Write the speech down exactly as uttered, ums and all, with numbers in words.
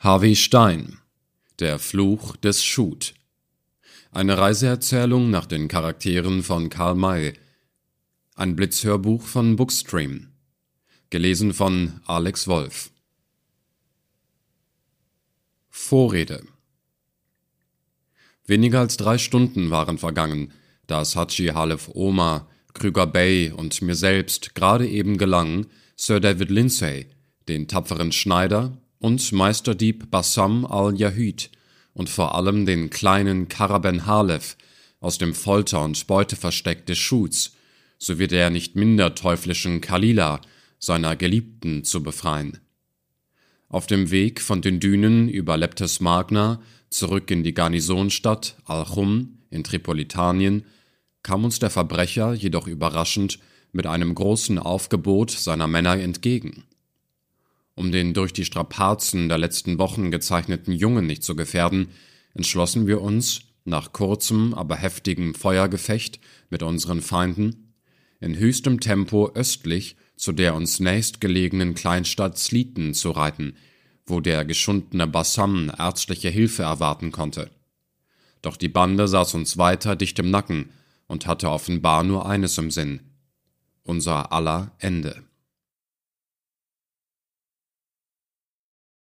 Harvey Stein, Der Fluch des Chute. Eine Reiseerzählung nach den Charakteren von Karl May. Ein Blitzhörbuch von Bookstream. Gelesen von Alex Wolf. Vorrede. Weniger als drei Stunden waren vergangen, da es Hadschi Halef Omar, Krüger Bey und mir selbst gerade eben gelang, Sir David Lindsay, den tapferen Schneider, und Meisterdieb Bassam al-Yahud und vor allem den kleinen Kara Ben Halef aus dem Folter- und Beuteversteck des Chutes sowie der nicht minder teuflischen Kalila, seiner Geliebten, zu befreien. Auf dem Weg von den Dünen über Leptes Magna zurück in die Garnisonstadt Al-Chum in Tripolitanien kam uns der Verbrecher jedoch überraschend mit einem großen Aufgebot seiner Männer entgegen. Um den durch die Strapazen der letzten Wochen gezeichneten Jungen nicht zu gefährden, entschlossen wir uns, nach kurzem, aber heftigem Feuergefecht mit unseren Feinden, in höchstem Tempo östlich zu der uns nächstgelegenen Kleinstadt Sliten zu reiten, wo der geschundene Bassam ärztliche Hilfe erwarten konnte. Doch die Bande saß uns weiter dicht im Nacken und hatte offenbar nur eines im Sinn: unser aller Ende.